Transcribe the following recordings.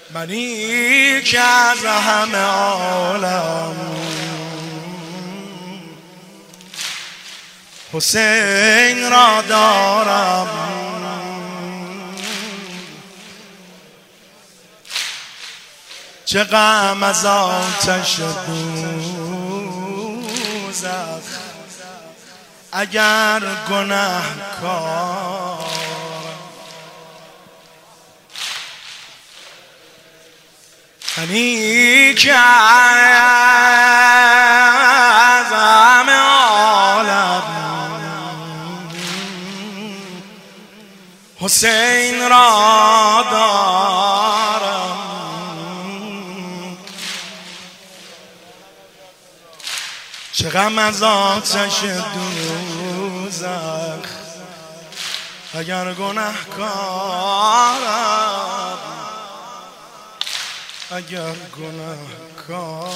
منی که از همه عالم حسین را دارم، چه غم از آتش دوزخ اگر گنهکارم. منی که از همه عالم حسین را دارم، چه غم از آتش دوزخ اگر گنهکارم، اگر گنهکار.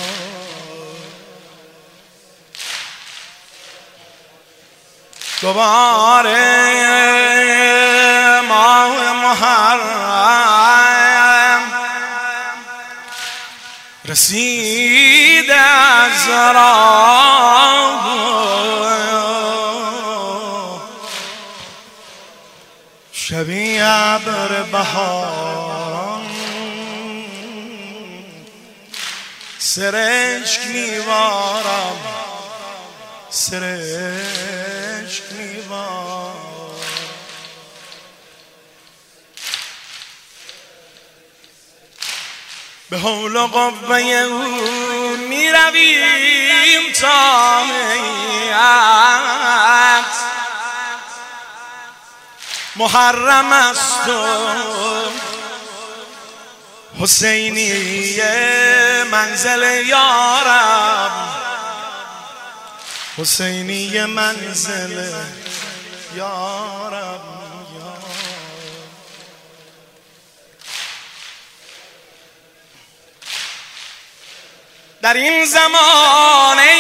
دوباره ماه محرم رسید از راه، شبی ابر بهار سرشک میوارم، سرشک میوارم. به حول و قوه او میرویم تا هیئت محرم است و حسینی منزل یارم، حسینی منزل یارم. در این زمانه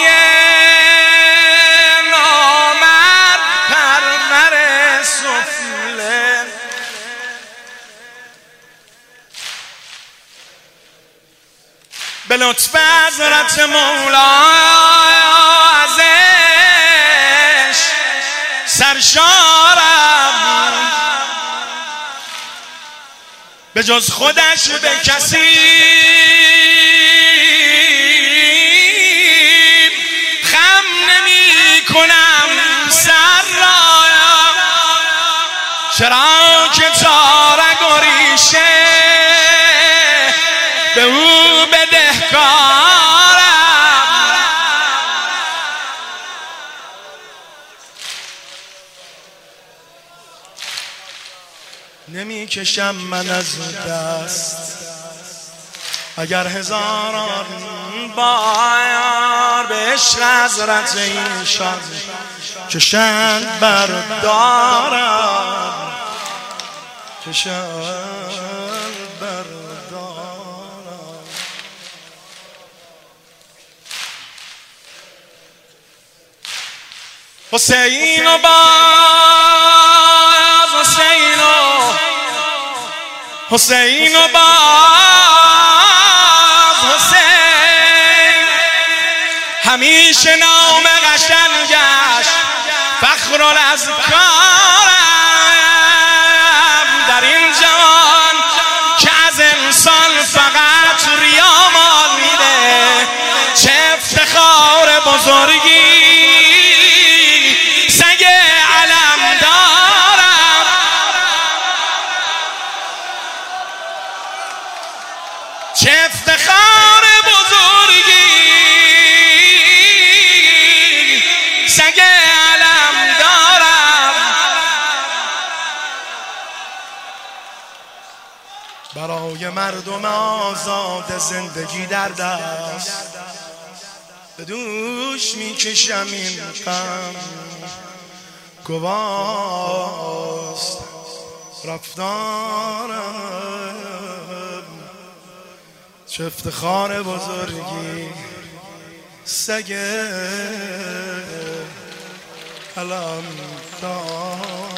نامرد پرور سفله به لطف حضرت مولا ازش سرشارم، به جز خودش به کسی خم نمی کنم سر را، چرا که تارگ و ریشه به او بدهکارم. نمی کشم من از دست اگر هزاران بار به عشق حضرت ایشان کشند بردارم، کشند بردارم. حسین و باز حسین و حسین و باز حسین، همیشه نام قشنگش فخر الاذکارم. در این جهان که از انسان فقط ریا مال میده، چه افتخار بزرگی سگ علم دارم. چه افتخار بزرگی سگ علم دارم. برای مردم آزاد زندگی در دست به دوش میکشم این غم، گواست رفتارم. چه افتخار بزرگی سگ علم دار.